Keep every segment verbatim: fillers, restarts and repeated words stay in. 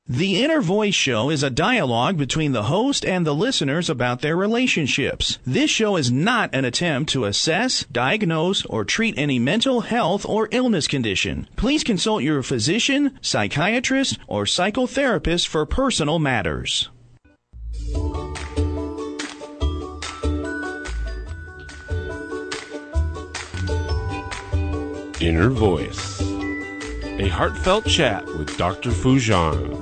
The Inner Voice Show is a dialogue between the host and the listeners about their relationships. This show is not an attempt to assess, diagnose, or treat any mental health or illness condition. Please consult your physician, psychiatrist, or psychotherapist for personal matters. Inner Voice, a heartfelt chat with Doctor Foojan.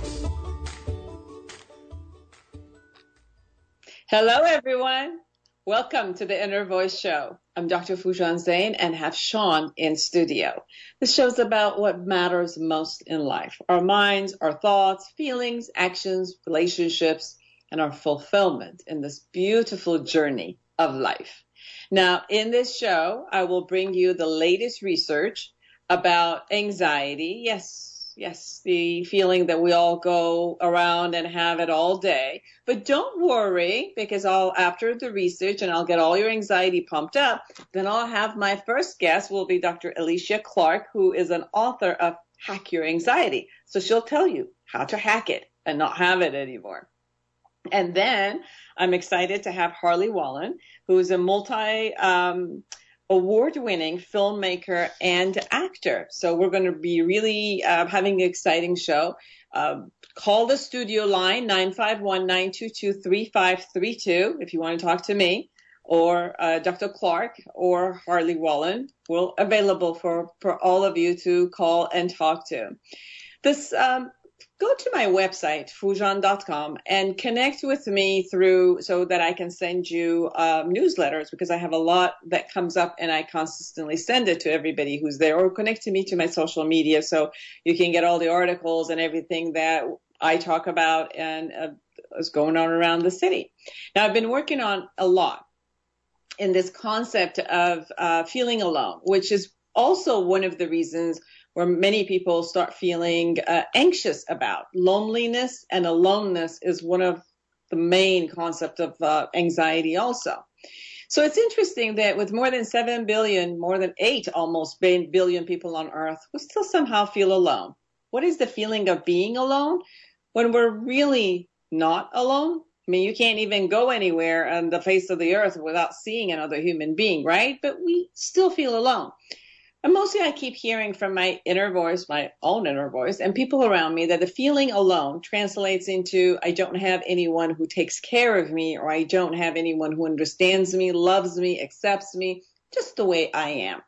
Hello, everyone. Welcome to the Inner Voice Show. I'm Doctor Foojan Zeine and have Sean in studio. This show's about what matters most in life, our minds, our thoughts, feelings, actions, relationships, and our fulfillment in this beautiful journey of life. Now, in this show, I will bring you the latest research about anxiety. Yes, yes, the feeling that we all go around and have it all day. But don't worry, because I'll, after the research, and I'll get all your anxiety pumped up, then I'll have my first guest will be Doctor Alicia Clark, who is an author of Hack Your Anxiety. So she'll tell you how to hack it and not have it anymore. And then I'm excited to have Harley Wallen, who is a multi um, award-winning filmmaker and actor. So we're going to be really uh, having an exciting show. Uh, call the studio line, nine five one, nine two two, three five three two, if you want to talk to me, or uh, Doctor Clark or Harley Wallen. We're available for, for all of you to call and talk to. This um, Go to my website, foojan dot com, and connect with me through so that I can send you uh, newsletters, because I have a lot that comes up and I consistently send it to everybody who's there, or connect to me to my social media so you can get all the articles and everything that I talk about and uh, is going on around the city. Now, I've been working on a lot in this concept of uh, feeling alone, which is also one of the reasons where many people start feeling uh, anxious about. Loneliness and aloneness is one of the main concepts of uh, anxiety also. So it's interesting that with more than seven billion, more than eight almost billion people on Earth, we still somehow feel alone. What is the feeling of being alone when we're really not alone? I mean, you can't even go anywhere on the face of the earth without seeing another human being, right? But we still feel alone. And mostly I keep hearing from my inner voice, my own inner voice, and people around me that the feeling alone translates into I don't have anyone who takes care of me, or I don't have anyone who understands me, loves me, accepts me, just the way I am.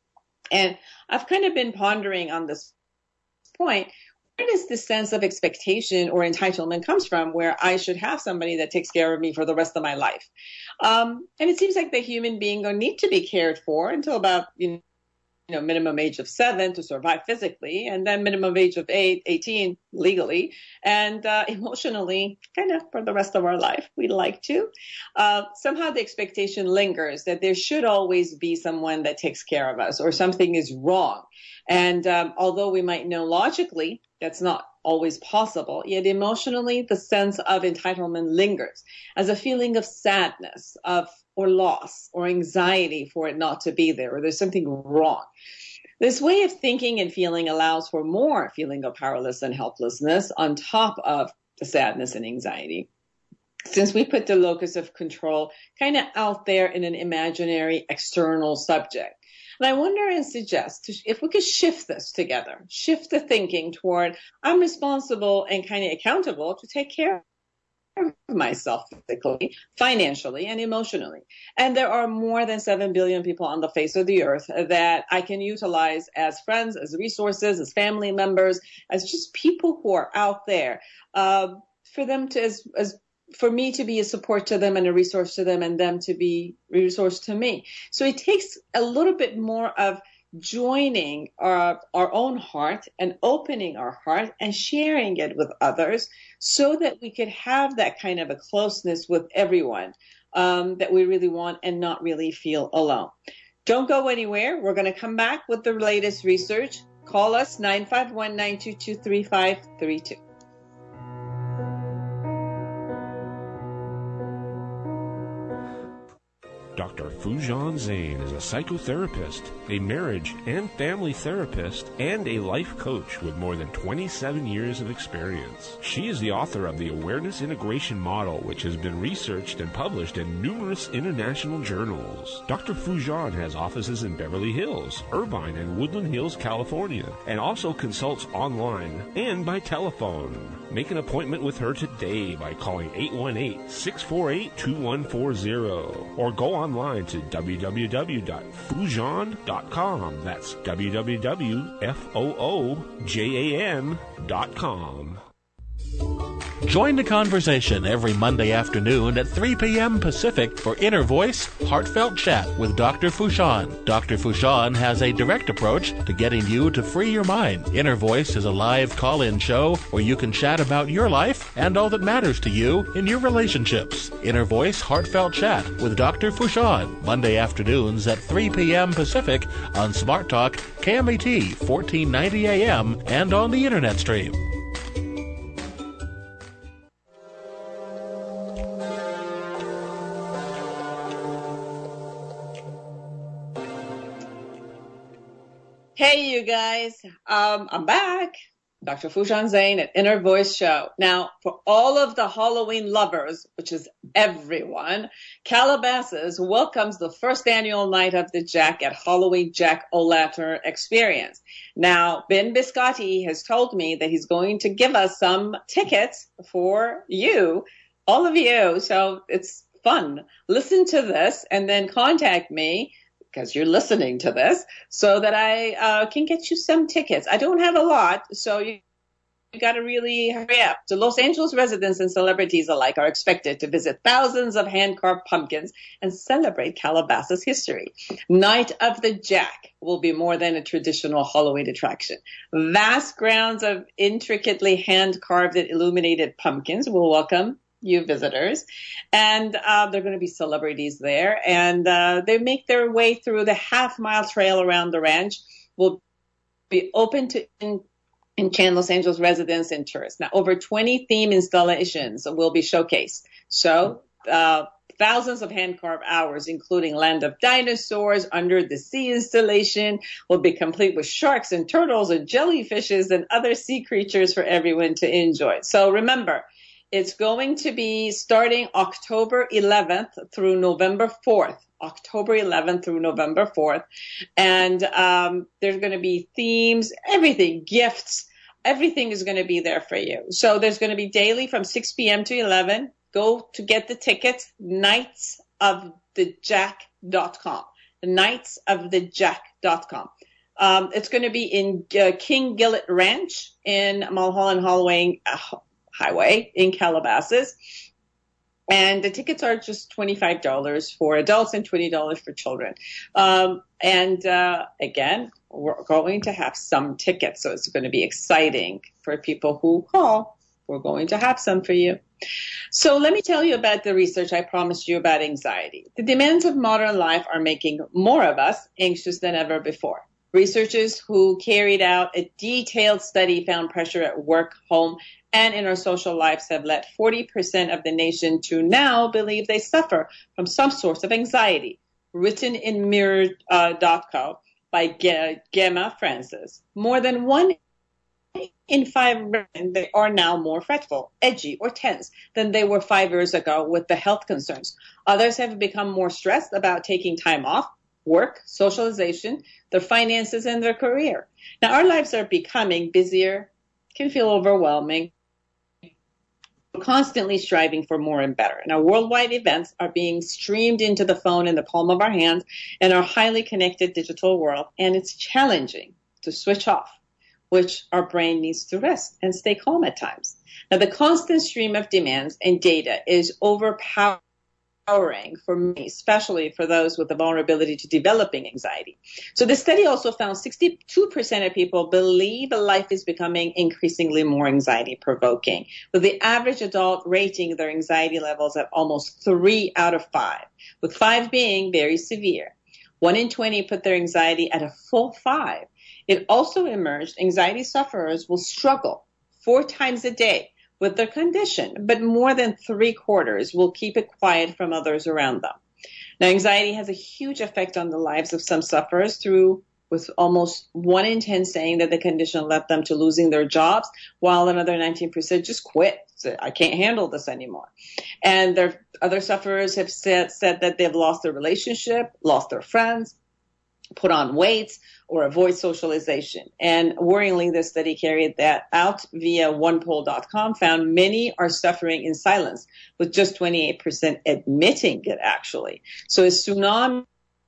And I've kind of been pondering on this point. Where does this sense of expectation or entitlement comes from, where I should have somebody that takes care of me for the rest of my life? Um, and it seems like the human being will need to be cared for until about, you know, you know, minimum age of seven to survive physically, and then minimum age of eight, eighteen legally, and uh, emotionally kind of for the rest of our life. We'd like to. Uh, somehow the expectation lingers that there should always be someone that takes care of us, or something is wrong. And um, although we might know logically that's not always possible, yet emotionally the sense of entitlement lingers as a feeling of sadness, of or loss or anxiety for it not to be there, or there's something wrong. This way of thinking and feeling allows for more feeling of powerlessness and helplessness on top of the sadness and anxiety, since we put the locus of control kind of out there in an imaginary external subject. And I wonder and suggest if we could shift this together, shift the thinking toward I'm responsible and kind of accountable to take care of myself physically, financially, and emotionally. And there are more than seven billion people on the face of the earth that I can utilize as friends, as resources, as family members, as just people who are out there uh, for them to, as, as for me to be a support to them and a resource to them, and them to be a resource to me. So it takes a little bit more of joining our, our own heart and opening our heart and sharing it with others so that we could have that kind of a closeness with everyone um, that we really want and not really feel alone. Don't go anywhere. We're going to come back with the latest research. Call us nine five one, nine two two, three five three two. Doctor Fujian Zane is a psychotherapist, a marriage and family therapist, and a life coach with more than twenty-seven years of experience. She is the author of the Awareness Integration Model, which has been researched and published in numerous international journals. Doctor Fujian has offices in Beverly Hills, Irvine, and Woodland Hills, California, and also consults online and by telephone. Make an appointment with her today by calling eight one eight, six four eight, two one four zero or go online to w w w dot fujian dot com. That's w w w dot foojan dot com. Join the conversation every Monday afternoon at three p.m. Pacific for Inner Voice Heartfelt Chat with Doctor Fujian. Doctor Fujian has a direct approach to getting you to free your mind. Inner Voice is a live call-in show where you can chat about your life and all that matters to you in your relationships. Inner Voice Heartfelt Chat with Doctor Fujian, Monday afternoons at three p.m. Pacific on Smart Talk, K M E T fourteen ninety A M, and on the Internet stream. Hey, you guys. Um, I'm back. Doctor Fujian Zane at Inner Voice Show. Now, for all of the Halloween lovers, which is everyone, Calabasas welcomes the first annual Night of the Jack at Halloween Jack-O-Lantern Experience. Now, Ben Biscotti has told me that he's going to give us some tickets for you, all of you. So it's fun. Listen to this and then contact me, because you're listening to this, so that I uh, can get you some tickets. I don't have a lot, so you, you got to really hurry up. The Los Angeles residents and celebrities alike are expected to visit thousands of hand-carved pumpkins and celebrate Calabasas history. Night of the Jack will be more than a traditional Halloween attraction. Vast grounds of intricately hand-carved and illuminated pumpkins will welcome you visitors, and uh, there are going to be celebrities there, and uh, they make their way through the half-mile trail around the ranch. Will be open to in, enchant Los Angeles residents and tourists. Now, over twenty theme installations will be showcased. So, uh, thousands of hand-carved hours, including Land of Dinosaurs, Under the Sea installation, will be complete with sharks and turtles and jellyfishes and other sea creatures for everyone to enjoy. So remember, it's going to be starting October eleventh through November fourth. October eleventh through November fourth. And um, there's going to be themes, everything, gifts, everything is going to be there for you. So there's going to be daily from six p.m. to eleven. Go to get the tickets, knights of the jack dot com. knights of the jack dot com. Um, it's going to be in uh, King Gillett Ranch in Mulholland Highway, uh, Highway in Calabasas. And the tickets are just twenty-five dollars for adults and twenty dollars for children. Um, and uh, again, we're going to have some tickets, so it's going to be exciting for people who call. We're going to have some for you. So let me tell you about the research I promised you about anxiety. The demands of modern life are making more of us anxious than ever before. Researchers who carried out a detailed study found pressure at work, home, and in our social lives have led forty percent of the nation to now believe they suffer from some source of anxiety. Written in Mirror dot co by G- Gemma Francis. More than one in five women they are now more fretful, edgy, or tense than they were five years ago with the health concerns. Others have become more stressed about taking time off, work, socialization, their finances, and their career. Now, our lives are becoming busier, can feel overwhelming. We're constantly striving for more and better. Now, worldwide events are being streamed into the phone in the palm of our hands in our highly connected digital world, and it's challenging to switch off, which our brain needs to rest and stay calm at times. Now, the constant stream of demands and data is overpowering for me, especially for those with the vulnerability to developing anxiety. So the study also found sixty-two percent of people believe life is becoming increasingly more anxiety provoking, with the average adult rating their anxiety levels at almost three out of five, with five being very severe. One in twenty put their anxiety at a full five. It also emerged anxiety sufferers will struggle four times a day with their condition, but more than three quarters will keep it quiet from others around them. Now, anxiety has a huge effect on the lives of some sufferers through with almost one in ten saying that the condition led them to losing their jobs, while another nineteen percent just quit. So I can't handle this anymore. And there, other sufferers have said, said that they've lost their relationship, lost their friends, put on weight, or avoid socialization. And worryingly, the study carried that out via one poll dot com found many are suffering in silence, with just twenty-eight percent admitting it actually. So a tsunami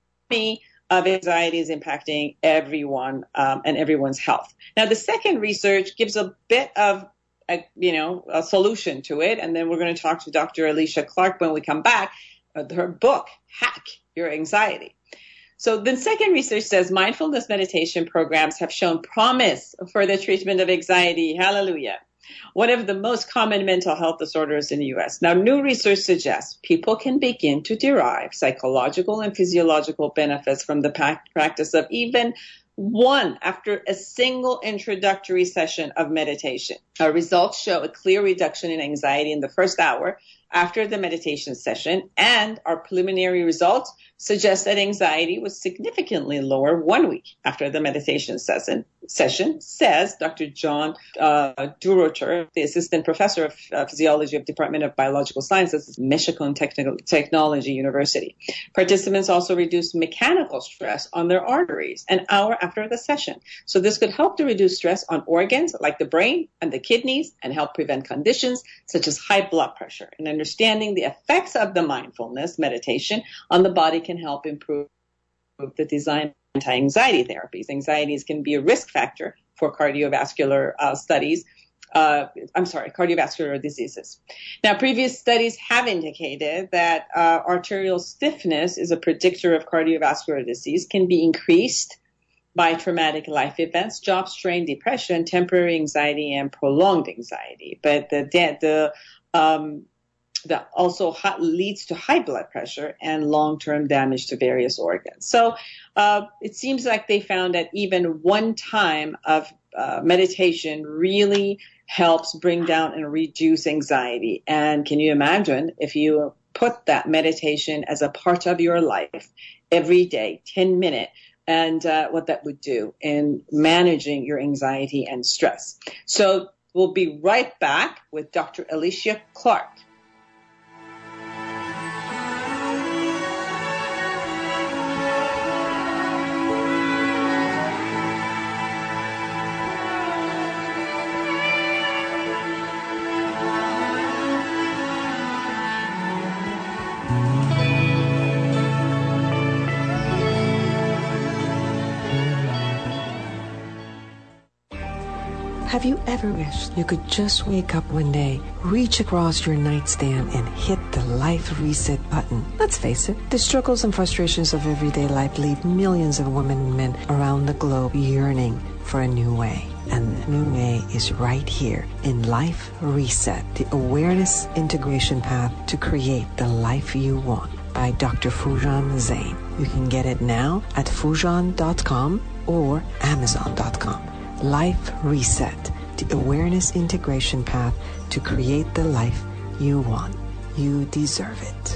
of anxiety is impacting everyone um, and everyone's health. Now, the second research gives a bit of a, you know, a solution to it. And then we're going to talk to Doctor Alicia Clark when we come back, uh, her book, Hack Your Anxiety. So the second research says mindfulness meditation programs have shown promise for the treatment of anxiety. Hallelujah. One of the most common mental health disorders in the U S. Now, new research suggests people can begin to derive psychological and physiological benefits from the practice of even one after a single introductory session of meditation. Our results show a clear reduction in anxiety in the first hour after the meditation session, and our preliminary results suggest that anxiety was significantly lower one week after the meditation session, session says Doctor John uh, Durocher, the assistant professor of uh, physiology of Department of Biological Sciences at Michigan Technical Technology University. Participants also reduced mechanical stress on their arteries an hour after the session. So this could help to reduce stress on organs like the brain and the kidneys and help prevent conditions such as high blood pressure. And understanding the effects of the mindfulness meditation on the body can help improve the design of anti-anxiety therapies. Anxieties can be a risk factor for cardiovascular uh, studies. Uh, I'm sorry, cardiovascular diseases. Now, previous studies have indicated that uh, arterial stiffness is a predictor of cardiovascular disease, can be increased by traumatic life events, job strain, depression, temporary anxiety, and prolonged anxiety. But the the um, that also leads to high blood pressure and long-term damage to various organs. So uh, it seems like they found that even one time of uh, meditation really helps bring down and reduce anxiety. And can you imagine if you put that meditation as a part of your life every day, ten minutes, and uh, what that would do in managing your anxiety and stress. So we'll be right back with Doctor Alicia Clark. Have you ever wished you could just wake up one day, reach across your nightstand, and hit the life reset button? Let's face it, the struggles and frustrations of everyday life leave millions of women and men around the globe yearning for a new way. And the new way is right here in Life Reset, the awareness integration path to create the life you want by Doctor Foojan Zeine. You can get it now at foojan dot com or amazon dot com. Life Reset, the awareness integration path to create the life you want. You deserve it.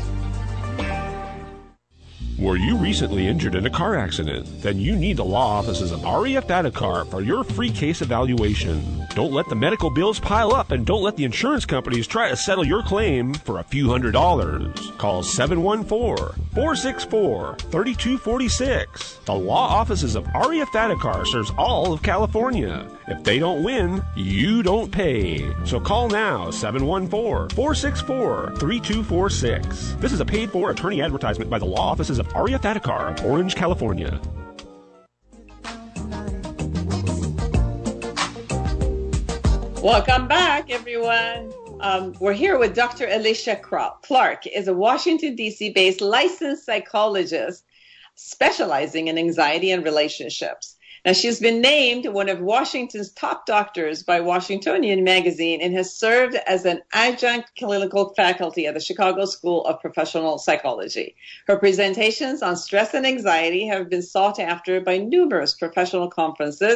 Were you recently injured in a car accident? Then you need the law offices of R E F Datacar for your free case evaluation. Don't let the medical bills pile up, and don't let the insurance companies try to settle your claim for a few hundred dollars. Call seven one four, four six four, three two four six. The law offices of R E F Datacar serves all of California. If they don't win, you don't pay. So call now, seven one four, four six four, three two four six. This is a paid-for attorney advertisement by the law offices of R E F Datacar of Orange, California. Welcome back, everyone. Um, we're here with Doctor Alicia Clark, is a Washington, D C based licensed psychologist specializing in anxiety and relationships. Now, she's been named one of Washington's top doctors by Washingtonian Magazine and has served as an adjunct clinical faculty at the Chicago School of Professional Psychology. Her presentations on stress and anxiety have been sought after by numerous professional conferences,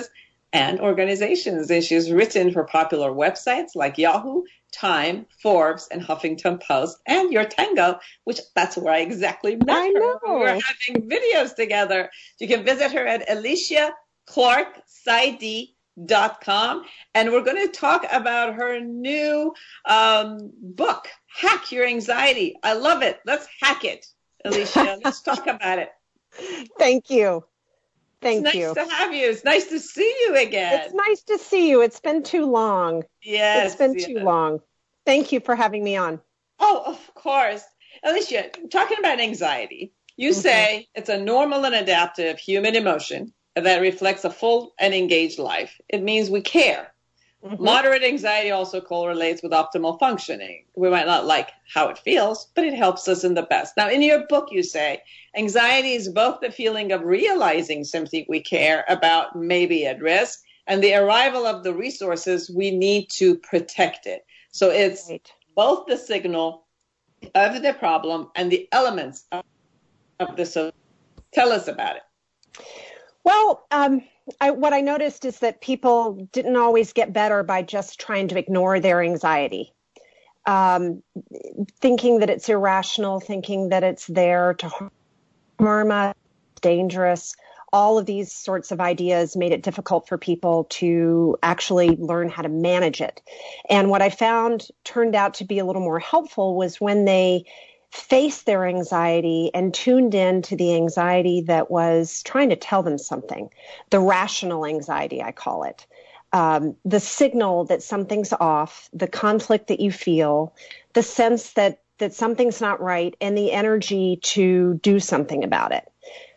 and organizations. And she's written for popular websites like Yahoo, Time, Forbes, and Huffington Post, and Your Tango, which that's where I exactly met I her. know. We were having videos together. You can visit her at Alicia Clark Saidi dot com, and we're going to talk about her new um, book, Hack Your Anxiety. I love it. Let's hack it, Alicia. Let's talk about it. Thank you. Thank it's you. Nice to have you. It's nice to see you again. It's nice to see you. It's been too long. Yes. It's been yes. too long. Thank you for having me on. Oh, of course. Alicia, talking about anxiety, you mm-hmm. say it's a normal and adaptive human emotion that reflects a full and engaged life. It means we care. Mm-hmm. Moderate anxiety also correlates with optimal functioning. We might not like how it feels, but it helps us in the best. Now, in your book, you say anxiety is both the feeling of realizing something we care about may be at risk and the arrival of the resources we need to protect it. So it's right. both the signal of the problem and the elements of, of the solution. Tell us about it. Well, um, I, what I noticed is that people didn't always get better by just trying to ignore their anxiety, um, thinking that it's irrational, thinking that it's there to harm us, dangerous. All of these sorts of ideas made it difficult for people to actually learn how to manage it. And what I found turned out to be a little more helpful was when they faced their anxiety and tuned in to the anxiety that was trying to tell them something, the rational anxiety, I call it, um, the signal that something's off, the conflict that you feel, the sense that, that something's not right, and the energy to do something about it.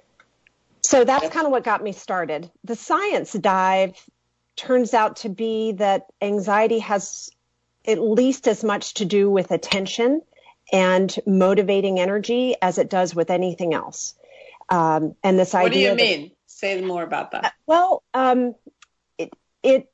So that's kind of what got me started. The science dive turns out to be that anxiety has at least as much to do with attention and motivating energy as it does with anything else. Um, and this idea. What do you that, mean? Say more about that. Uh, well, um, it it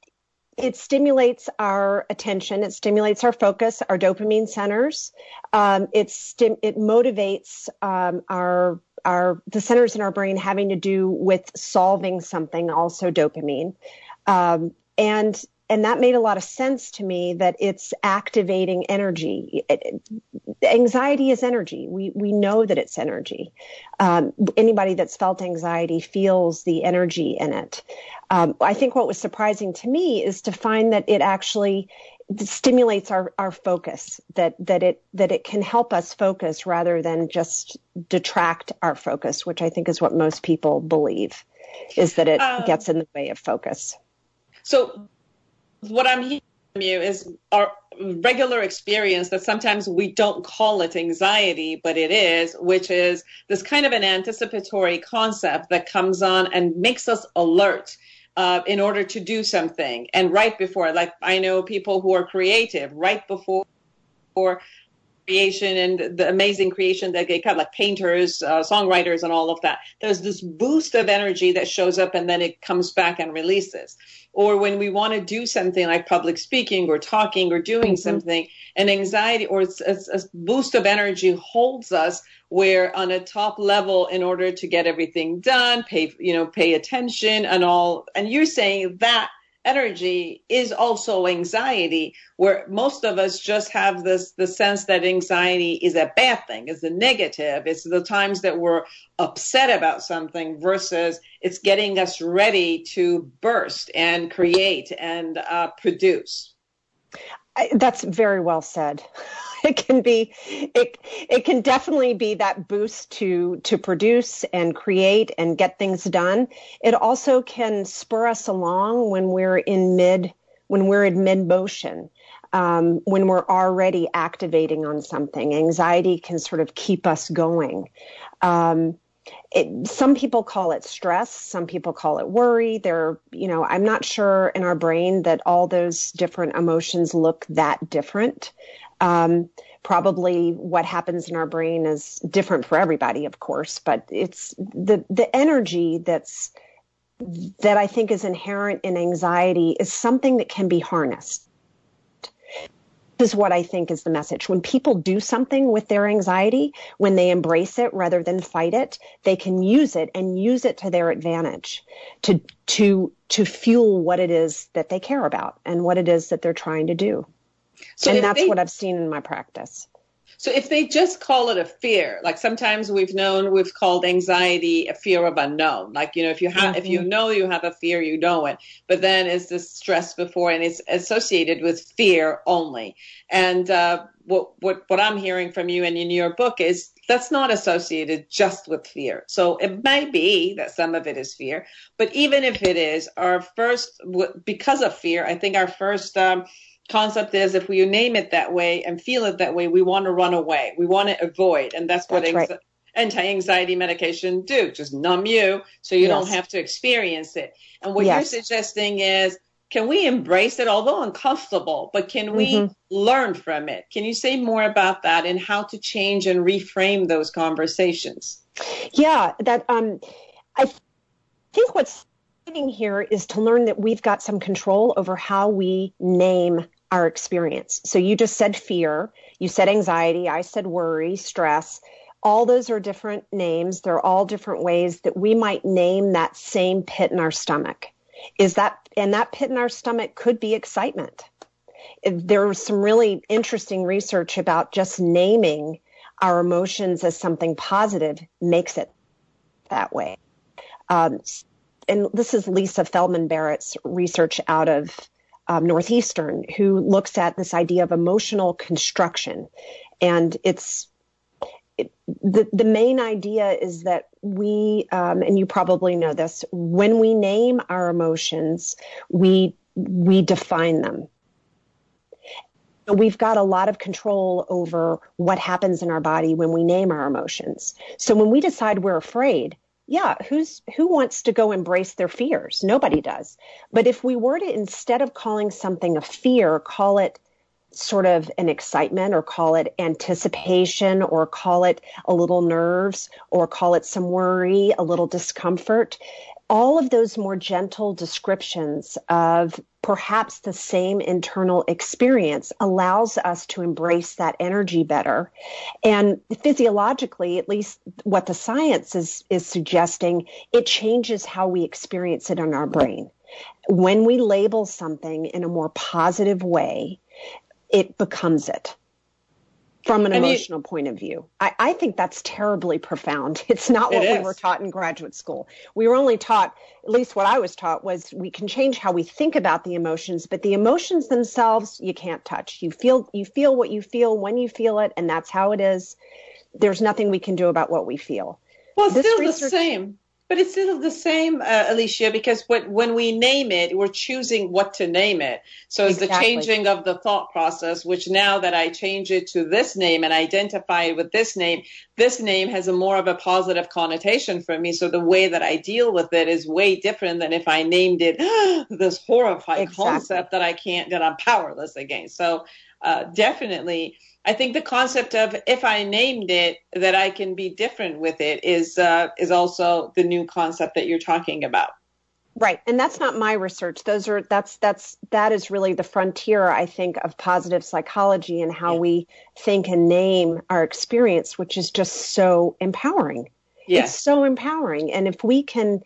it stimulates our attention. It stimulates our focus, our dopamine centers. Um, it stim- it motivates um, our our the centers in our brain having to do with solving something. Also, dopamine, um, and. And that made a lot of sense to me that it's activating energy. It, it, anxiety is energy. We we know that it's energy. Um, anybody that's felt anxiety feels the energy in it. Um, I think what was surprising to me is to find that it actually stimulates our, our focus, that, that it that it can help us focus rather than just detract our focus, which I think is what most people believe, is that it um, gets in the way of focus. So what I'm hearing from you is our regular experience that sometimes we don't call it anxiety, but it is, which is this kind of an anticipatory concept that comes on and makes us alert uh, in order to do something. And right before, like I know people who are creative, right before, before creation and the amazing creation that they have, like painters, uh, songwriters, and all of that. There's this boost of energy that shows up and then it comes back and releases. Or when we want to do something like public speaking or talking or doing mm-hmm. something, an anxiety or it's, it's a boost of energy holds us where on a top level in order to get everything done, pay, you know, pay attention and all. And you're saying that energy is also anxiety, where most of us just have this the sense that anxiety is a bad thing, is a negative. It's the times that we're upset about something versus it's getting us ready to burst and create and uh, produce. I, that's very well said. It can be, it it can definitely be that boost to to produce and create and get things done. It also can spur us along when we're in mid when we're in mid motion, um, when we're already activating on something. Anxiety can sort of keep us going. Um, It, some people call it stress. Some people call it worry. They're, you know, I'm not sure in our brain that all those different emotions look that different. Um, probably what happens in our brain is different for everybody, of course, but it's the, the energy that's, that I think is inherent in anxiety is something that can be harnessed. is what I think is the message. When people do something with their anxiety, when they embrace it rather than fight it, they can use it and use it to their advantage to to to fuel what it is that they care about and what it is that they're trying to do. So and that's they, what I've seen in my practice. So if they just call it a fear, like sometimes we've known, we've called anxiety a fear of unknown. Like, you know, if you have, mm-hmm. if you know you have a fear, you know it. But then it's the stress before, and it's associated with fear only. And uh, what what what I'm hearing from you and in your book is that's not associated just with fear. So it might be that some of it is fear, but even if it is, our first, because of fear, I think our first um, concept is if we name it that way and feel it that way, we want to run away. We want to avoid. And that's what that's anxi- right. anti-anxiety medication do. Just numb you so you yes. don't have to experience it. And what yes. you're suggesting is, can we embrace it, although uncomfortable, but can we mm-hmm. learn from it? Can you say more about that and how to change and reframe those conversations? Yeah, that um, I think what's happening here is to learn that we've got some control over how we name our experience. So you just said fear, you said anxiety, I said worry, stress. All those are different names. They're all different ways that we might name that same pit in our stomach. Is that, and that pit in our stomach could be excitement. There was some really interesting research about just naming our emotions as something positive makes it that way. Um, and this is Lisa Feldman Barrett's research out of um, Northeastern, who looks at this idea of emotional construction. And it's it, the, the main idea is that we, um, and you probably know this, when we name our emotions, we we define them. We've got a lot of control over what happens in our body when we name our emotions. So when we decide we're afraid, yeah, who's who wants to go embrace their fears? Nobody does. But if we were to, instead of calling something a fear, call it sort of an excitement, or call it anticipation, or call it a little nerves, or call it some worry, a little discomfort, all of those more gentle descriptions of perhaps the same internal experience allows us to embrace that energy better. And physiologically, at least what the science is, is suggesting, it changes how we experience it in our brain. When we label something in a more positive way, it becomes it. From an emotional point of view. I, I think that's terribly profound. It's not what we were taught in graduate school. We were only taught, at least what I was taught, was we can change how we think about the emotions, but the emotions themselves, you can't touch. You feel, you feel what you feel when you feel it, and that's how it is. There's nothing we can do about what we feel. Well, it's still research- the same. But it's still the same, uh, Alicia, because what, when we name it, we're choosing what to name it. So it's exactly. the changing of the thought process, which now that I change it to this name and identify it with this name, this name has a more of a positive connotation for me. So the way that I deal with it is way different than if I named it this horrifying exactly. concept that I can't, that I'm powerless against. So uh, definitely, I think the concept of if I named it, that I can be different with it is uh, is also the new concept that you're talking about. Right. And that's not my research. Those are that's that's that is really the frontier, I think, of positive psychology and how yeah. we think and name our experience, which is just so empowering. Yes. It's so empowering. And if we can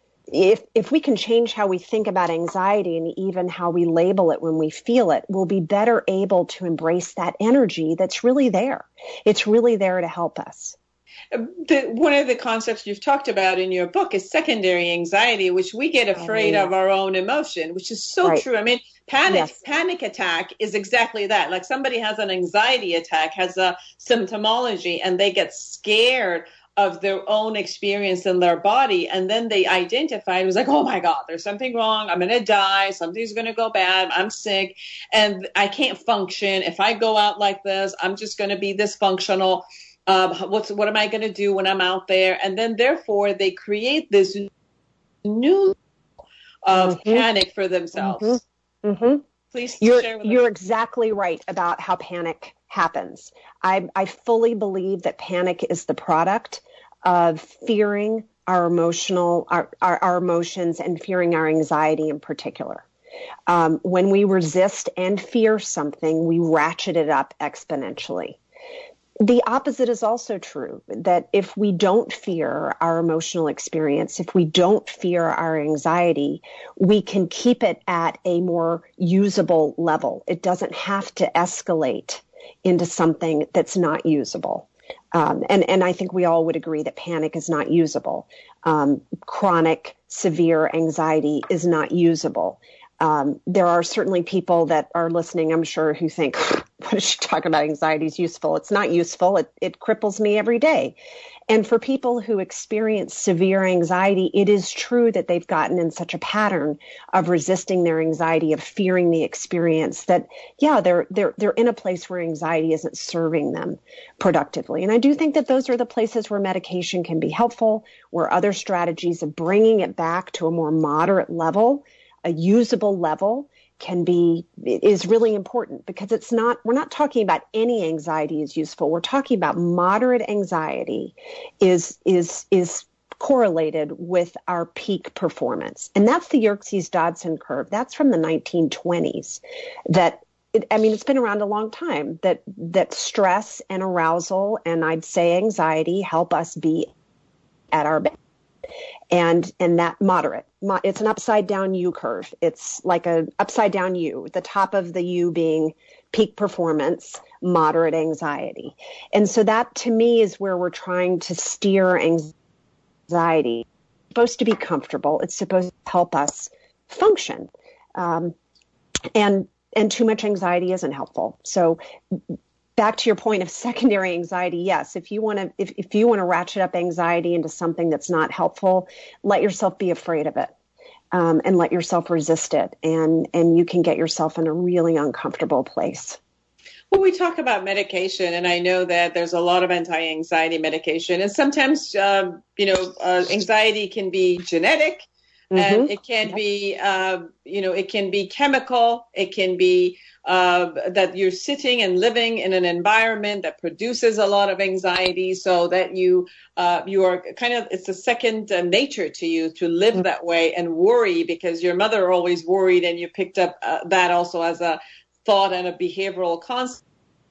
If if we can change how we think about anxiety and even how we label it when we feel it, we'll be better able to embrace that energy that's really there. It's really there to help us. The, one of the concepts you've talked about in your book is secondary anxiety, which we get afraid oh, yeah. of our own emotion, which is so right. true. I mean, panic yes. panic attack is exactly that. Like somebody has an anxiety attack, has a symptomology, and they get scared of their own experience in their body. And then they identify, it was like, oh my God, there's something wrong. I'm going to die. Something's going to go bad. I'm sick and I can't function. If I go out like this, I'm just going to be dysfunctional. Um, what's, what am I going to do when I'm out there? And then therefore they create this new of mm-hmm. panic for themselves. Mm-hmm. Mm-hmm. Please you're, share with You're us. exactly right about how panic happens. I, I fully believe that panic is the product of fearing our emotional, our, our, our emotions and fearing our anxiety in particular. Um, when we resist and fear something, we ratchet it up exponentially. The opposite is also true, that if we don't fear our emotional experience, if we don't fear our anxiety, we can keep it at a more usable level. It doesn't have to escalate into something that's not usable. Um, and, and I think we all would agree that panic is not usable. Um, chronic, severe anxiety is not usable. Um, there are certainly people that are listening, I'm sure, who think, what is she talking about? Anxiety is useful. It's not useful. It, it cripples me every day. And for people who experience severe anxiety, it is true that they've gotten in such a pattern of resisting their anxiety, of fearing the experience, that, yeah, they're, they're, they're in a place where anxiety isn't serving them productively. And I do think that those are the places where medication can be helpful, where other strategies of bringing it back to a more moderate level, a usable level, can be, is really important, because it's not, we're not talking about any anxiety is useful. We're talking about moderate anxiety is, is, is correlated with our peak performance. And that's the Yerkes-Dodson curve. That's from the nineteen twenties. That, it, I mean, it's been around a long time, that, that stress and arousal, and I'd say anxiety, help us be at our best. And, and that moderate, it's an upside down U curve. It's like a upside down U, the top of the U being peak performance, moderate anxiety. And so that to me is where we're trying to steer anxiety. It's supposed to be comfortable. It's supposed to help us function. Um, and, and too much anxiety isn't helpful. So back to your point of secondary anxiety, yes, if you want to, if, if you want to ratchet up anxiety into something that's not helpful, let yourself be afraid of it, um, and let yourself resist it, and and you can get yourself in a really uncomfortable place. Well, we talk about medication, and I know that there's a lot of anti-anxiety medication, and sometimes, uh, you know, uh, anxiety can be genetic, mm-hmm. and it can yep. be, uh, you know, it can be chemical, it can be Uh, that you're sitting and living in an environment that produces a lot of anxiety, so that you uh, you are kind of, it's a second uh, nature to you to live mm-hmm. that way and worry, because your mother always worried, and you picked up uh, that also as a thought and a behavioral concept.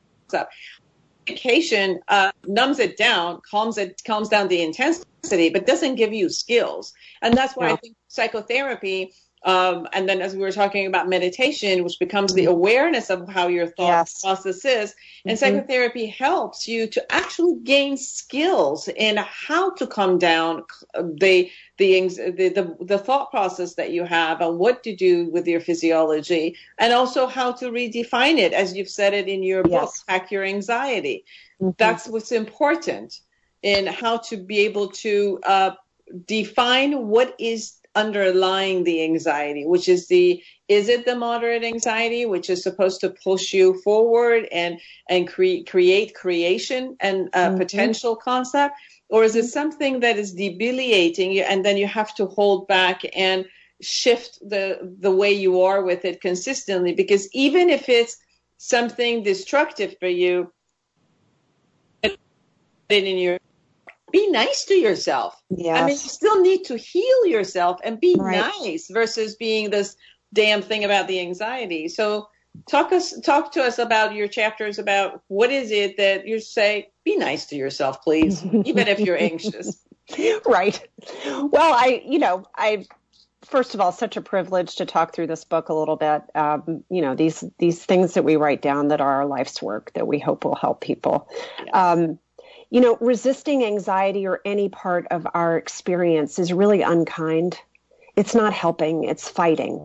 Medication uh, numbs it down, calms it, calms down the intensity, but doesn't give you skills, and that's why no. I think psychotherapy. Um, and then as we were talking about meditation, which becomes the awareness of how your thought yes. process is, and mm-hmm. psychotherapy helps you to actually gain skills in how to calm down the, the, the, the, the thought process that you have, and what to do with your physiology, and also how to redefine it, as you've said it in your yes. book, Hack Your Anxiety. Mm-hmm. That's what's important, in how to be able to uh, define what is underlying the anxiety, which is the, is it the moderate anxiety, which is supposed to push you forward and, and cre- create creation and uh, mm-hmm. potential concept? Or is it something that is debilitating you, and then you have to hold back and shift the, the way you are with it consistently? Because even if it's something destructive for you, in your be nice to yourself. Yes. I mean, you still need to heal yourself and be right. nice, versus being this damn thing about the anxiety. So talk us, talk to us about your chapters about what is it that you say, be nice to yourself, please, even if you're anxious. Right. Well, I, you know, I, first of all, such a privilege to talk through this book a little bit. Um, you know, these, these things that we write down that are our life's work that we hope will help people. Yes. Um, You know, resisting anxiety or any part of our experience is really unkind. It's not helping, it's fighting.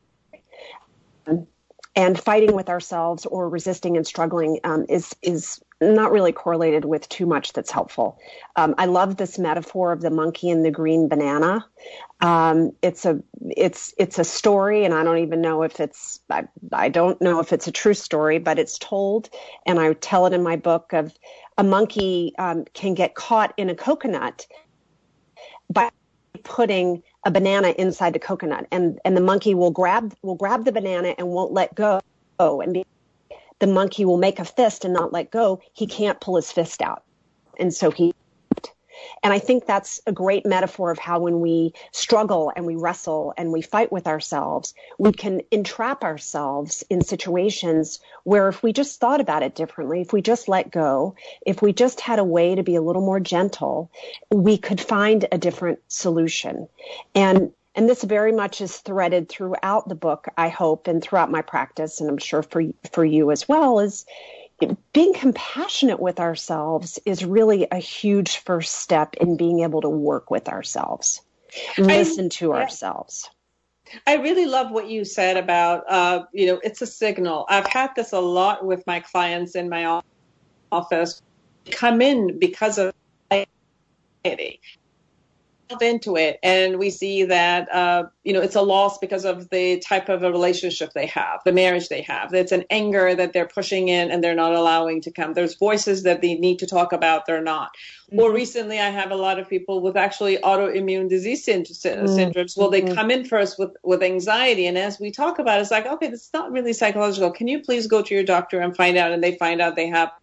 And fighting with ourselves or resisting and struggling um, is is not really correlated with too much that's helpful. Um, I love this metaphor of the monkey and the green banana. Um, it's a it's it's a story, and I don't even know if it's I, I don't know if it's a true story, but it's told, and I tell it in my book, of a monkey um, can get caught in a coconut by putting a banana inside the coconut, and, and the monkey will grab will grab the banana and won't let go. And be, the monkey will make a fist and not let go. He can't pull his fist out, and so he. And I think that's a great metaphor of how when we struggle and we wrestle and we fight with ourselves, we can entrap ourselves in situations where if we just thought about it differently, if we just let go, if we just had a way to be a little more gentle, we could find a different solution. And And this very much is threaded throughout the book, I hope, and throughout my practice, and I'm sure for for you as well, is being compassionate with ourselves is really a huge first step in being able to work with ourselves, listen I, to yeah. ourselves. I really love what you said about, uh, you know, it's a signal. I've had this a lot with my clients in my office. Come in because of anxiety. Into it, and we see that uh, you know it's a loss because of the type of a relationship they have, the marriage they have. It's an anger that they're pushing in and they're not allowing to come. There's voices that they need to talk about, they're not. Mm-hmm. Or recently, I have a lot of people with actually autoimmune disease sy- mm-hmm. syndromes. Well, they come in first with with anxiety, and as we talk about it, it's like, okay, this is not really psychological. Can you please go to your doctor and find out? And they find out they have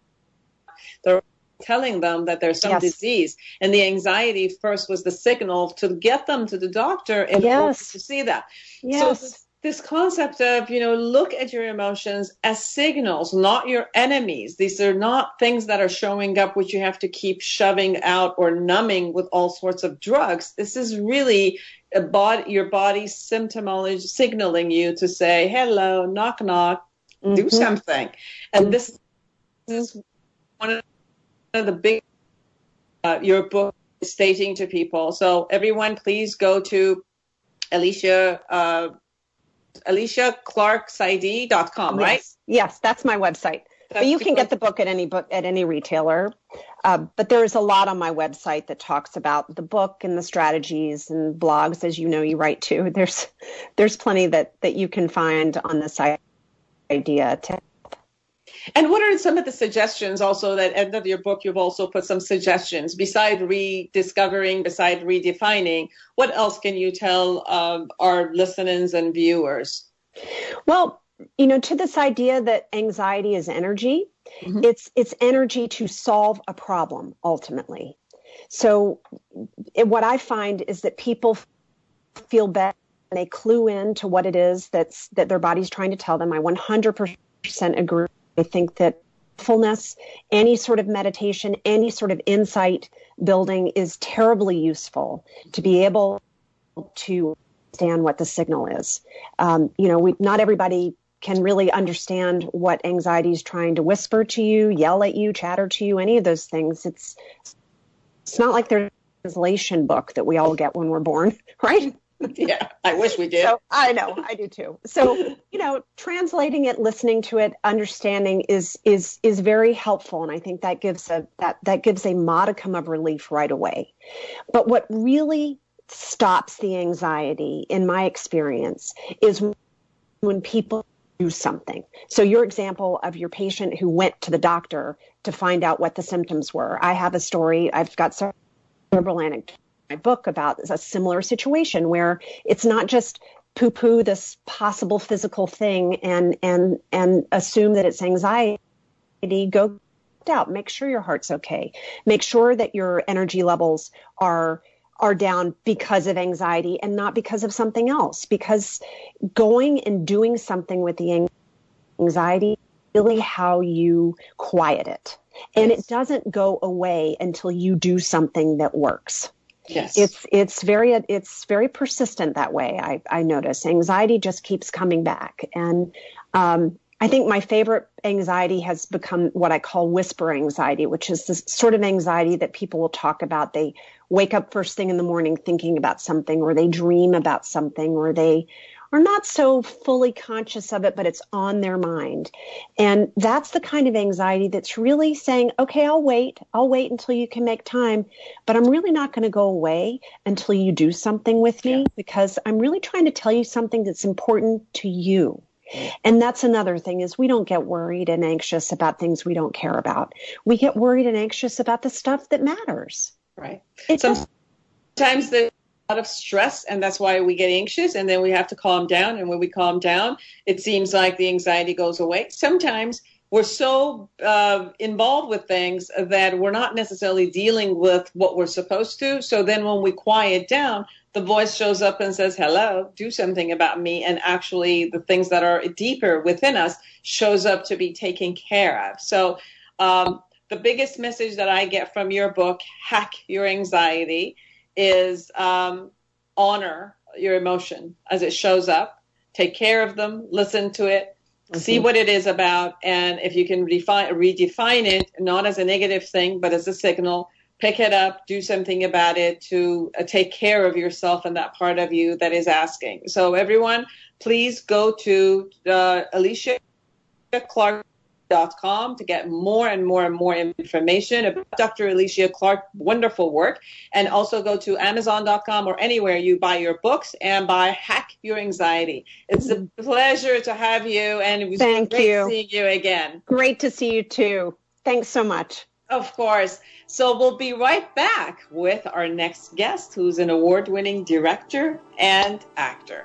the telling them that there's some yes. disease, and the anxiety first was the signal to get them to the doctor in yes. order to see that. Yes. So this, this concept of, you know, look at your emotions as signals, not your enemies. These are not things that are showing up which you have to keep shoving out or numbing with all sorts of drugs. This is really a body, your body's symptomology signaling you to say, hello, knock, knock, mm-hmm. do something. And this is one of One of the big, uh, your book is stating to people. So everyone, please go to Alicia, uh, Alicia Clark Saidi dot com, right? Yes, yes, that's my website. That's but you can get the book at any book at any retailer. Uh, but there is a lot on my website that talks about the book and the strategies and blogs, as you know, you write too. There's there's plenty that that you can find on this idea to. And what are some of the suggestions also that at the end of your book, you've also put some suggestions beside rediscovering, beside redefining, what else can you tell um, our listeners and viewers? Well, you know, to this idea that anxiety is energy, mm-hmm. it's, it's energy to solve a problem ultimately. So it, what I find is that people feel better and they clue in to what it is that's, that their body's trying to tell them. I one hundred percent agree. I think that mindfulness, any sort of meditation, any sort of insight building is terribly useful to be able to understand what the signal is. Um, you know, we, not everybody can really understand what anxiety is trying to whisper to you, yell at you, chatter to you, any of those things. It's it's not like there's a translation book that we all get when we're born, right? Yeah, I wish we did. So, I know, I do too. So, you know, translating it, listening to it, understanding is is is very helpful, and I think that gives a that that gives a modicum of relief right away. But what really stops the anxiety, in my experience, is when people do something. So your example of your patient who went to the doctor to find out what the symptoms were. I have a story. I've got several anecdotes my book about a similar situation where it's not just poo-poo this possible physical thing and and and assume that it's anxiety. Go out, make sure your heart's okay, make sure that your energy levels are are down because of anxiety and not because of something else, because going and doing something with the anxiety is really how you quiet it. And yes. It doesn't go away until you do something that works. Yes. It's it's very it's very persistent that way. I, I notice anxiety just keeps coming back, and um, I think my favorite anxiety has become what I call whisper anxiety, which is this sort of anxiety that people will talk about. They wake up first thing in the morning thinking about something, or they dream about something, or they are not so fully conscious of it, but it's on their mind. And that's the kind of anxiety that's really saying, okay, I'll wait. I'll wait until you can make time, but I'm really not going to go away until you do something with me, yeah. because I'm really trying to tell you something that's important to you. And that's another thing is we don't get worried and anxious about things we don't care about. We get worried and anxious about the stuff that matters. Right. It's Sometimes the lot of stress, and that's why we get anxious, and then we have to calm down, and when we calm down it seems like the anxiety goes away. Sometimes we're so uh, involved with things that we're not necessarily dealing with what we're supposed to. So then when we quiet down, the voice shows up and says, hello, do something about me. And actually the things that are deeper within us shows up to be taken care of. So um, the biggest message that I get from your book, Hack Your Anxiety, is um, honor your emotion as it shows up. Take care of them, listen to it, mm-hmm. see what it is about. And if you can redefine, redefine it, not as a negative thing, but as a signal, pick it up, do something about it to uh, take care of yourself and that part of you that is asking. So everyone, please go to uh, Alicia Clark dot com to get more and more and more information about Doctor Alicia Clark, wonderful work. And also go to Amazon dot com or anywhere you buy your books and buy Hack Your Anxiety. It's a pleasure to have you, and it was Thank great you. seeing you again. Great to see you too. Thanks so much. Of course. So we'll be right back with our next guest, who's an award-winning director and actor.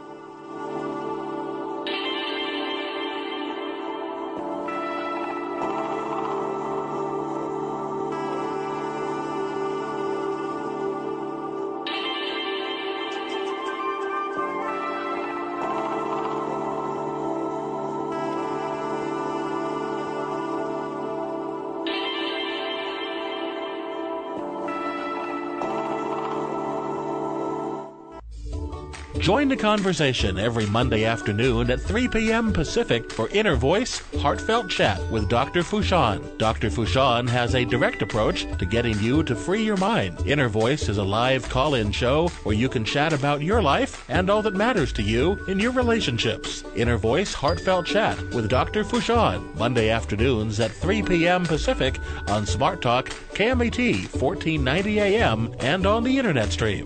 Join the conversation every Monday afternoon at three p.m. Pacific for Inner Voice Heartfelt Chat with Doctor Fouchon. Doctor Fouchon has a direct approach to getting you to free your mind. Inner Voice is a live call-in show where you can chat about your life and all that matters to you in your relationships. Inner Voice Heartfelt Chat with Doctor Fouchon, Monday afternoons at three p.m. Pacific on Smart Talk, K M E T fourteen ninety A M, and on the Internet stream.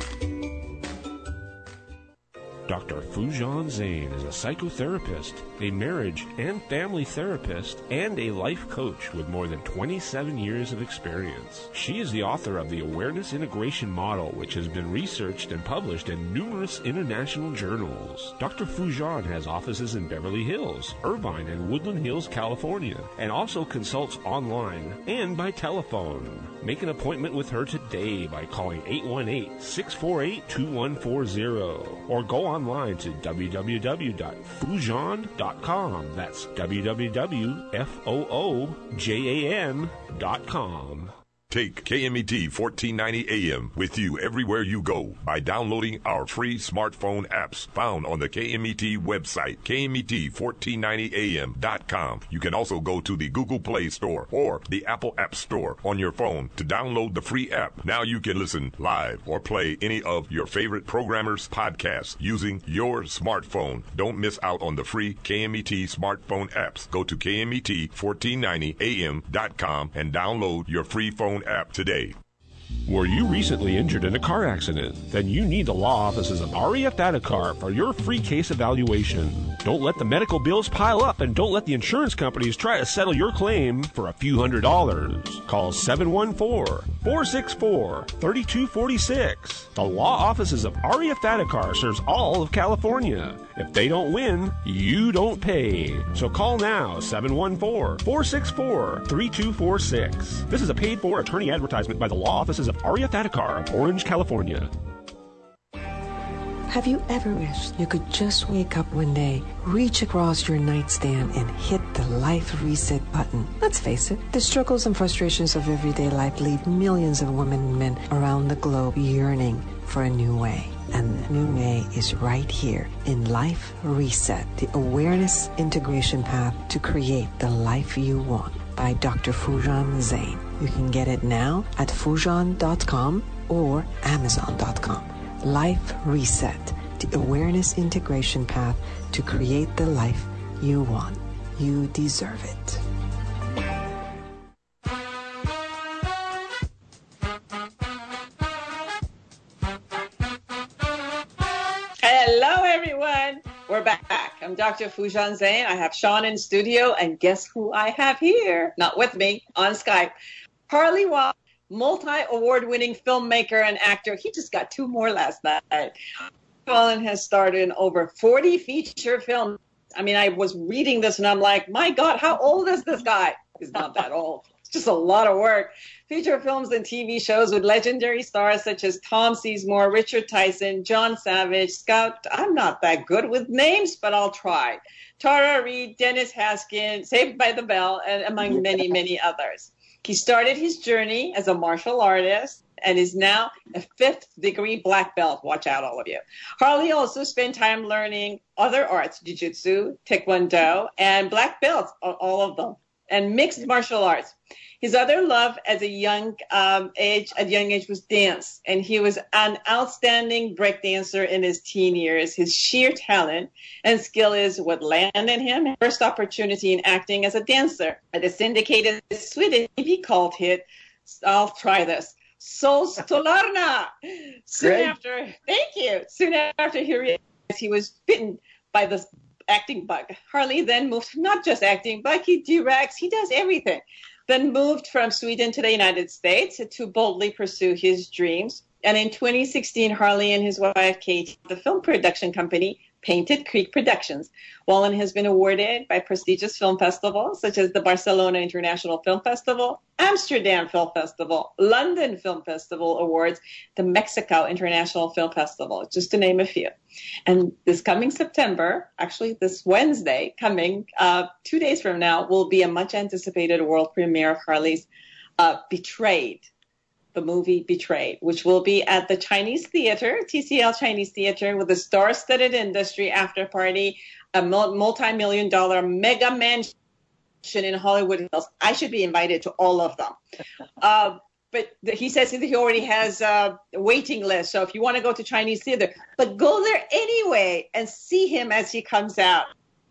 Doctor Fouchon Zain is a psychotherapist, a marriage and family therapist, and a life coach with more than twenty-seven years of experience. She is the author of the Awareness Integration Model, which has been researched and published in numerous international journals. Doctor Fouchon has offices in Beverly Hills, Irvine, and Woodland Hills, California, and also consults online and by telephone. Make an appointment with her today by calling eight one eight, six four eight, two one four zero or go online to w w w dot fouchon dot com. That's w w w dot fouchon dot com. Take K M E T fourteen ninety A M with you everywhere you go by downloading our free smartphone apps found on the K M E T website, K M E T fourteen ninety A M dot com. You can also go to the Google Play Store or the Apple App Store on your phone to download the free app. Now you can listen live or play any of your favorite programmers' podcasts using your smartphone. Don't miss out on the free K M E T smartphone apps. Go to K M E T fourteen ninety A M dot com and download your free phone app today. Were you recently injured in a car accident? Then you need the law offices of Aria Thadakar for your free case evaluation. Don't let the medical bills pile up, and don't let the insurance companies try to settle your claim for a few hundred dollars. Call seven one four, four six four, three two four six. The law offices of Aria Thadakar serves all of California. If they don't win, you don't pay. So call now, seven one four, four six four, three two four six. This is a paid-for attorney advertisement by the law offices of Aria Thadakar of Orange, California. Have you ever wished you could just wake up one day, reach across your nightstand, and hit the life reset button? Let's face it, the struggles and frustrations of everyday life leave millions of women and men around the globe yearning for a new way. And the new way is right here in Life Reset, the awareness integration path to create the life you want by Doctor Fouchon Zain. You can get it now at fouchon dot com or amazon dot com. Life Reset, the awareness integration path to create the life you want. You deserve it. Hello, everyone. We're back. I'm Doctor Fouchon Zain. I have Sean in studio, and guess who I have here? Not with me, on Skype. Harley Watt, multi-award-winning filmmaker and actor. He just got two more last night. Colin has starred in over forty feature films I mean, I was reading this and I'm like, my God, how old is this guy? He's not that old. It's just a lot of work. Feature films and T V shows with legendary stars such as Tom Sizemore, Richard Tyson, John Savage, Scout. I'm not that good with names, but I'll try. Tara Reid, Dennis Haskins, Saved by the Bell, and among many, many others. He started his journey as a martial artist and is now a fifth degree black belt. Watch out, all of you. Harley also spent time learning other arts, jiu-jitsu, taekwondo, and black belts, all of them, and mixed martial arts. His other love as a young um, age, at young age was dance, and he was an outstanding breakdancer in his teen years. His sheer talent and skill is what landed him his first opportunity in acting as a dancer at the syndicated Swedish T V cult hit, I'll try this, Solstolarna. Soon Great. after, thank you. Soon after he realized he was bitten by this acting bug. Harley then moved, not just acting, but he directs, he does everything. Then moved from Sweden to the United States to boldly pursue his dreams. And in twenty sixteen, Harley and his wife, Kate, the film production company, Painted Creek Productions. Wallen has been awarded by prestigious film festivals such as the Barcelona International Film Festival, Amsterdam Film Festival, London Film Festival Awards, the Mexico International Film Festival, just to name a few. And this coming September, actually this Wednesday, coming uh, two days from now, will be a much anticipated world premiere of Harley's uh, Betrayed. The movie Betrayed, which will be at the Chinese Theater, T C L Chinese Theater, with a star-studded industry after party, a multi-million dollar mega mansion in Hollywood Hills. I should be invited to all of them. Uh, but the, he says that he already has a waiting list. So if you want to go to Chinese Theater, but go there anyway and see him as he comes out.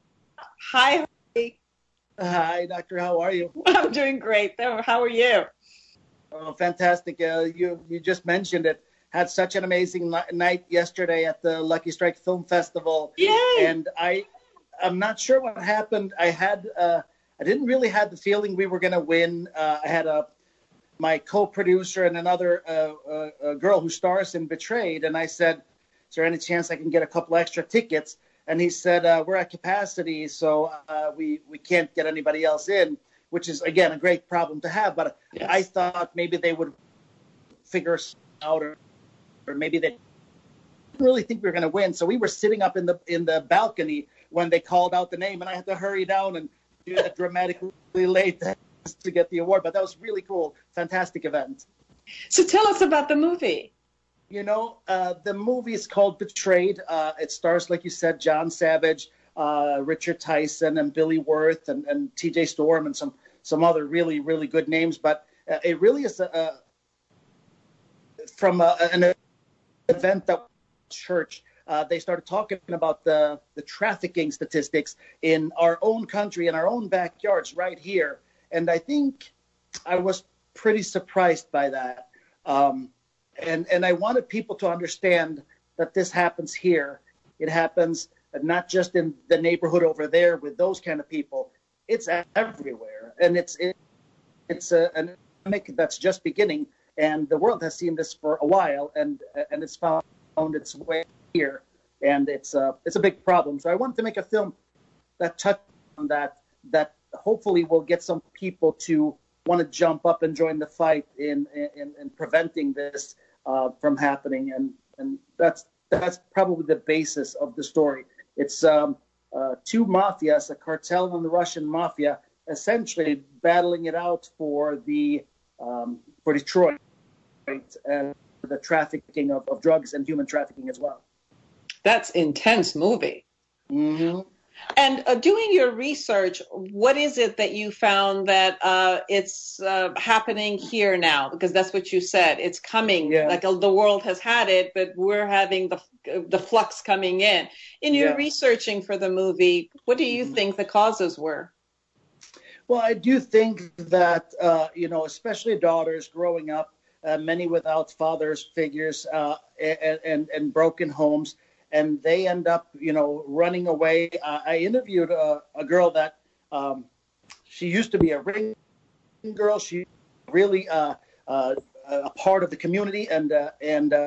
Hi, Harley. Hi, Doctor. How are you? I'm doing great. How are you? Oh, fantastic. Uh, you you just mentioned it. Had such an amazing ni- night yesterday at the Lucky Strike Film Festival. Yay! And I, I'm not sure what happened. I had, uh, I didn't really have the feeling we were going to win. Uh, I had a, my co-producer and another uh, uh, a girl who stars in Betrayed. And I said, is there any chance I can get a couple extra tickets? And he said, uh, we're at capacity, so uh, we, we can't get anybody else in. Which is, again, a great problem to have. But yes. I thought maybe they would figure us out, or, or maybe they didn't really think we were going to win. So we were sitting up in the in the balcony when they called out the name, and I had to hurry down and do that dramatically late to get the award. But that was really cool. Fantastic event. So tell us about the movie. You know, uh, the movie is called Betrayed. Uh, it stars, like you said, John Savage, uh, Richard Tyson, and Billy Wirth, and, and T J Storm, and some some other really, really good names. But uh, it really is a, a, from a, an event that church, uh, they started talking about the, the trafficking statistics in our own country, in our own backyards right here. And I think I was pretty surprised by that. Um, and, and I wanted people to understand that this happens here. It happens not just in the neighborhood over there with those kind of people. It's everywhere, and it's it, it's a, an epidemic that's just beginning, and the world has seen this for a while, and and it's found its way here, and it's a it's a big problem. So I wanted to make a film that touched on that, that hopefully will get some people to want to jump up and join the fight in in, in preventing this uh, from happening, and and that's that's probably the basis of the story. It's um, uh, two mafias, a cartel and the Russian mafia, essentially battling it out for the um, for Detroit and the trafficking of, of drugs and human trafficking as well. That's intense movie. Mm-hmm. And uh, doing your research, what is it that you found that uh, it's uh, happening here now? Because that's what you said. It's coming. Yeah. Like uh, the world has had it, but we're having the the flux coming in. In your Yeah. researching for the movie, what do you mm-hmm. think the causes were? Well, I do think that, uh, you know, especially daughters growing up, uh, many without fathers figures uh, and, and, and broken homes, and they end up, you know, running away. Uh, I interviewed a, a girl that um, she used to be a ring girl. She really uh, uh, a part of the community, and uh, and uh,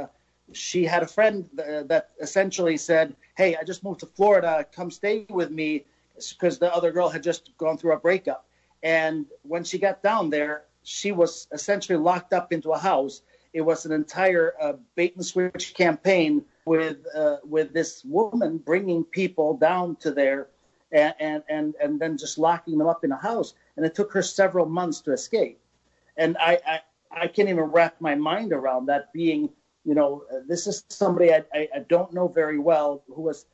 she had a friend uh, that essentially said, hey, I just moved to Florida, come stay with me, because the other girl had just gone through a breakup. And when she got down there, she was essentially locked up into a house. It was an entire uh, bait and switch campaign with uh, with this woman bringing people down to there and, and, and, and then just locking them up in a house. And it took her several months to escape. And I, I, I can't even wrap my mind around that being, you know, uh, this is somebody I, I, I don't know very well who was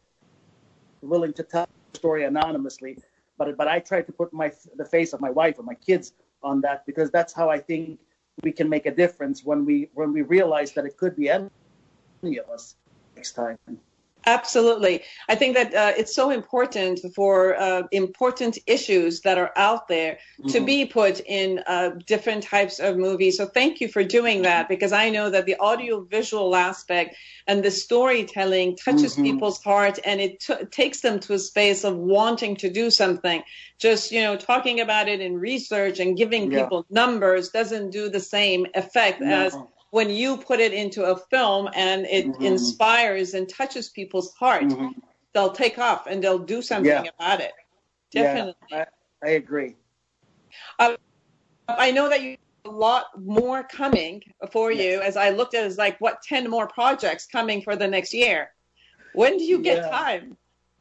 willing to tell the story anonymously. But but I tried to put my the face of my wife or my kids on that, because that's how I think we can make a difference when we when we realize that it could be any of us next time. Absolutely. I think that uh, it's so important for uh, important issues that are out there mm-hmm. to be put in uh, different types of movies. So thank you for doing that, because I know that the audiovisual aspect and the storytelling touches mm-hmm. people's heart, and it t- takes them to a space of wanting to do something. Just, you know, talking about it in research and giving yeah. people numbers doesn't do the same effect no. as when you put it into a film and it mm-hmm. inspires and touches people's heart. Mm-hmm. They'll take off and they'll do something yeah. about it. Definitely. Yeah, I, I agree. Uh, I know that you have a lot more coming for yes. you. As I looked at it, it's like, what, ten more projects coming for the next year? When do you get yeah. time?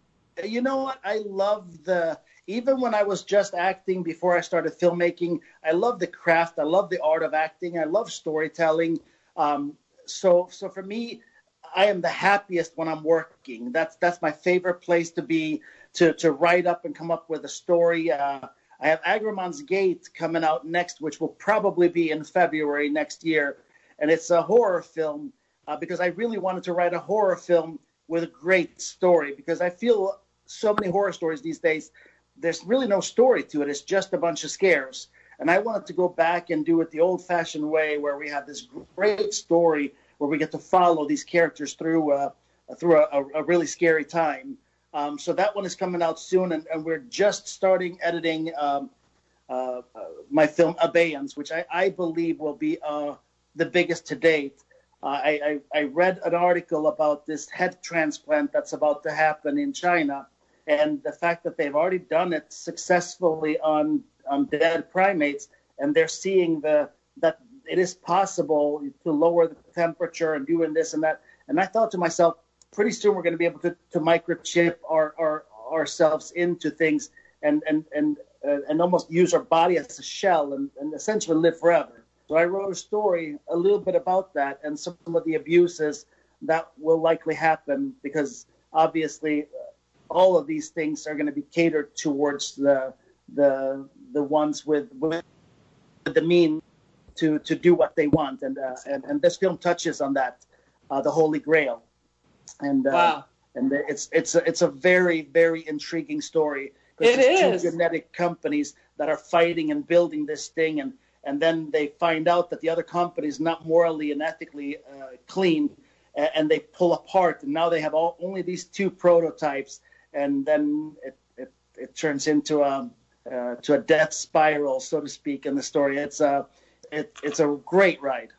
You know what? I love the... Even when I was just acting before I started filmmaking, I love the craft. I love the art of acting. I love storytelling. Um, so, so for me, I am the happiest when I'm working. That's that's my favorite place to be, to to write up and come up with a story. Uh, I have Agramon's Gate coming out next, which will probably be in February next year, and it's a horror film uh, because I really wanted to write a horror film with a great story, because I feel so many horror stories these days, there's really no story to it. It's just a bunch of scares. And I wanted to go back and do it the old-fashioned way, where we have this great story where we get to follow these characters through uh, through a, a really scary time. Um, so that one is coming out soon, and, and we're just starting editing um, uh, uh, my film Abeyance, which I, I believe will be uh, the biggest to date. Uh, I, I, I read an article about this head transplant that's about to happen in China, and the fact that they've already done it successfully on, on dead primates, and they're seeing the that it is possible to lower the temperature and doing this and that. And I thought to myself, pretty soon we're going to be able to, to microchip our, our ourselves into things and and and uh, and almost use our body as a shell and, and essentially live forever. So I wrote a story a little bit about that and some of the abuses that will likely happen, because obviously all of these things are going to be catered towards the the the ones with, with the means to to do what they want, and uh, and and this film touches on that, uh, the Holy Grail, and uh, wow. and it's it's a, it's a very very intriguing story. It is two genetic companies that are fighting and building this thing, and and then they find out that the other company is not morally and ethically uh, clean, and they pull apart, and now they have all, only these two prototypes. And then it, it, it turns into a uh, to a death spiral, so to speak, in the story. It's a it, it's a great ride.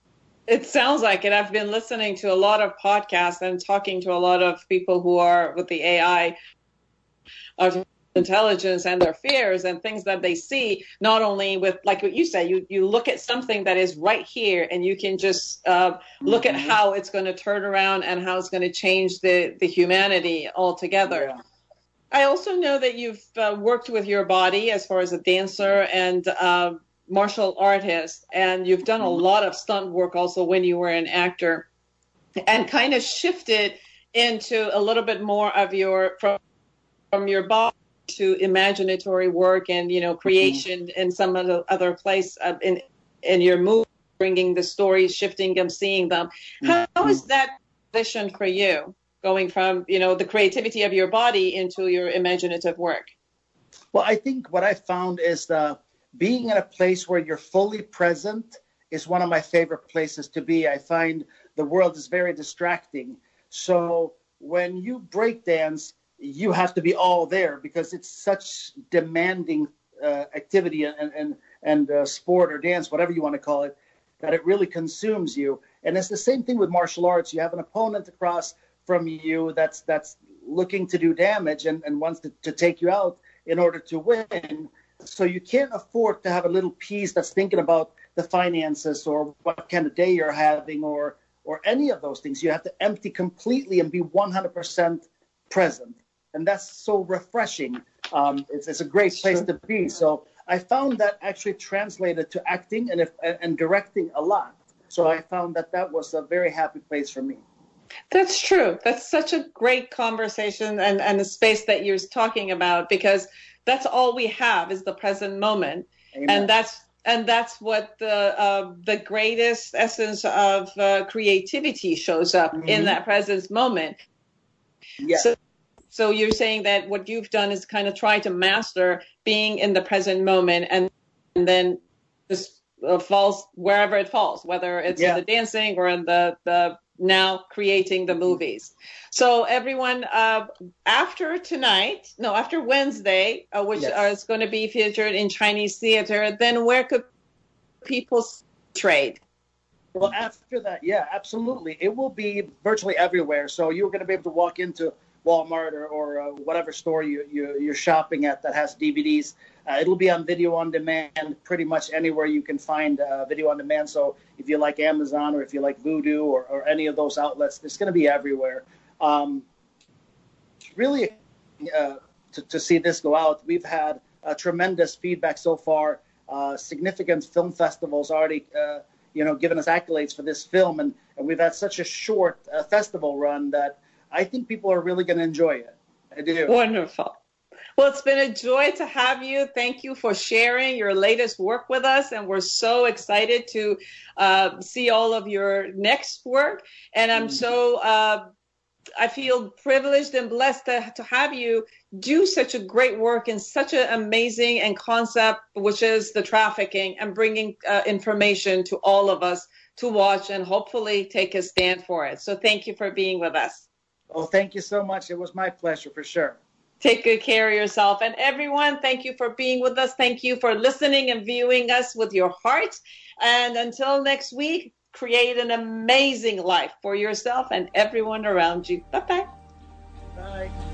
It sounds like it. I've been listening to a lot of podcasts and talking to a lot of people who are with the A I, artificial intelligence, and their fears and things that they see. Not only with, like what you say, you you look at something that is right here, and you can just uh, look mm-hmm. at how it's going to turn around and how it's going to change the the humanity altogether. Yeah. I also know that you've uh, worked with your body as far as a dancer and uh, martial artist, and you've done a lot of stunt work also when you were an actor, and kind of shifted into a little bit more of your from from your body to imaginatory work and, you know, creation mm-hmm. in some other, other place uh, in in your movie, bringing the stories, shifting them, seeing them. How, how is that transition for you, going from, you know, the creativity of your body into your imaginative work? Well, I think what I found is uh, being in a place where you're fully present is one of my favorite places to be. I find the world is very distracting. So when you break dance, you have to be all there, because it's such demanding uh, activity and and and uh, sport or dance, whatever you want to call it, that it really consumes you. And it's the same thing with martial arts. You have an opponent across from you that's that's looking to do damage and, and wants to, to take you out in order to win. So you can't afford to have a little piece that's thinking about the finances or what kind of day you're having or or any of those things. You have to empty completely and be one hundred percent present. And that's so refreshing. Um, it's, it's a great place to be. So I found that actually translated to acting and, if, and directing a lot. So I found that that was a very happy place for me. That's true. That's such a great conversation and, and the space that you're talking about, because that's all we have is the present moment. Amen. And that's and that's what the uh, the greatest essence of uh, creativity shows up mm-hmm. in that present moment. Yeah. So, so you're saying that what you've done is kind of try to master being in the present moment, and, and then just uh, falls wherever it falls, whether it's yeah. in the dancing or in the the now creating the movies. So everyone, uh, after tonight, no, after Wednesday, uh, which yes. is going to be featured in Chinese theater, then where could people trade? Well, after that, yeah, absolutely. It will be virtually everywhere. So you're going to be able to walk into Walmart or, or uh, whatever store you, you, you're shopping at that has D V Ds. Uh, it'll be on video on demand pretty much anywhere you can find uh, video on demand. So if you like Amazon or if you like Vudu or, or any of those outlets, it's going to be everywhere. Um, really, uh, to, to see this go out, we've had uh, tremendous feedback so far. Uh, significant film festivals already, uh, you know, giving us accolades for this film, and, and we've had such a short uh, festival run that I think people are really going to enjoy it. I do. Wonderful. Well, it's been a joy to have you. Thank you for sharing your latest work with us. And we're so excited to uh, see all of your next work. And I'm mm-hmm. so, uh, I feel privileged and blessed to, to have you do such a great work in such an amazing and concept, which is the trafficking, and bringing uh, information to all of us to watch and hopefully take a stand for it. So thank you for being with us. Oh, thank you so much. It was my pleasure, for sure. Take good care of yourself. And everyone, thank you for being with us. Thank you for listening and viewing us with your heart. And until next week, create an amazing life for yourself and everyone around you. Bye-bye. Bye.